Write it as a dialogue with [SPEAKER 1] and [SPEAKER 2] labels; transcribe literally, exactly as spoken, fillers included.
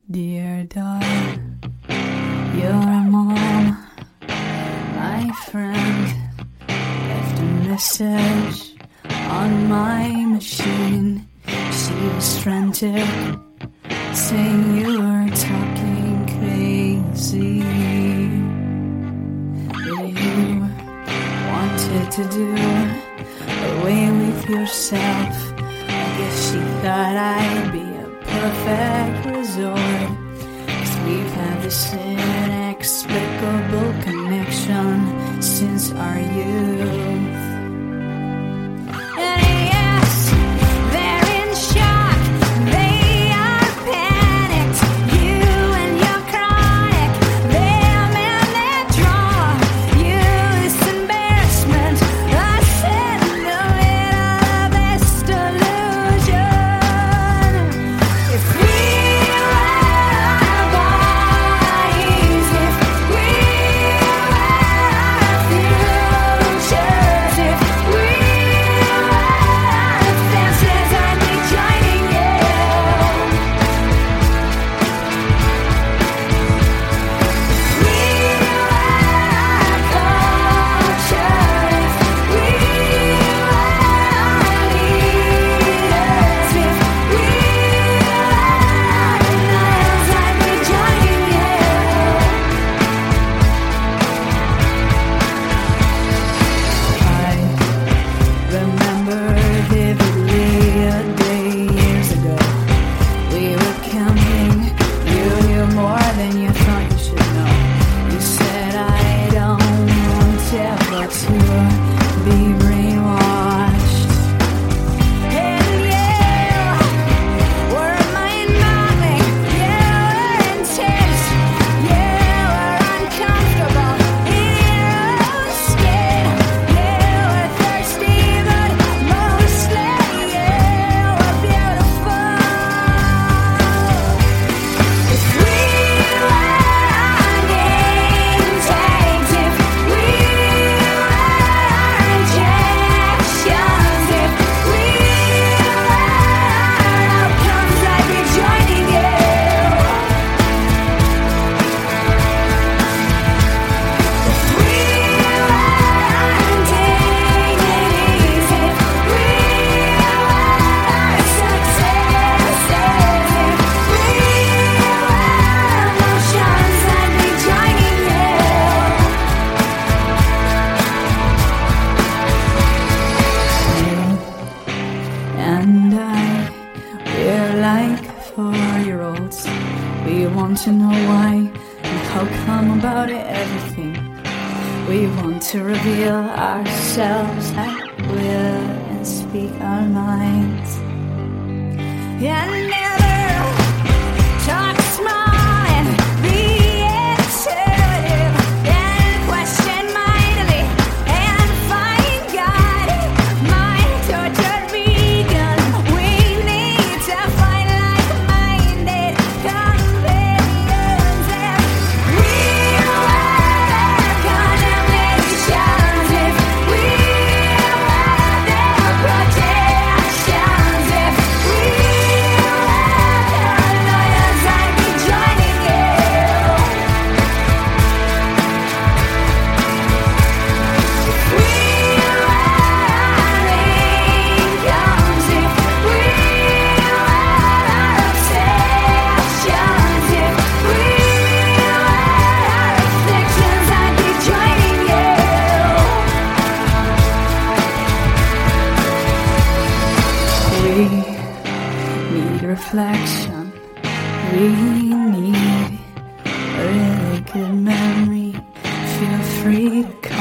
[SPEAKER 1] Dear daughter, your mom, my friend, left a message on my machine. She was frantic, saying you were talking crazy. That you wanted to do away with yourself. I guess she thought I'd be a perfect resort, 'cause we've had this inexplicable connection since our youth. And yes, they're in shock, they are panicked. You and your chronic, them and their draw. You this embarrassment, us in the middle of this delusion. If we were bodies, if we were futures, if we were fences, I'd be joining you. If we were culture, if we were leaders, if we were lions, I'd be joining you. I remember vividly a day years ago. We were camping. You knew more than you thought you should know. You said I don't want ever to be brainwashed. And you were mind-boggling. You were intense. You were uncomfortable in your own skin. You were thirsty, but mostly you were beautiful. If we were name tags, if we were injections, if we were outcomes, I'd be joining you. If we were dignities, if we were successes, if we were emotions, I'd be joining you. You and I, we're like four-year-olds. We want to know why and how come about everything. We want to reveal ourselves at will and speak our minds. And never talk small and be intuitive and question mightily and find God. Mind tortured vegan, we need to find like-minded companions. If we were condemnations, if we were their protections, if we were paranoias, I'd be joining you. If we were incomes, if we were obsessions, if we were afflictions, I'd be joining you. We need reflection. We need a really good memory. Feel free to come.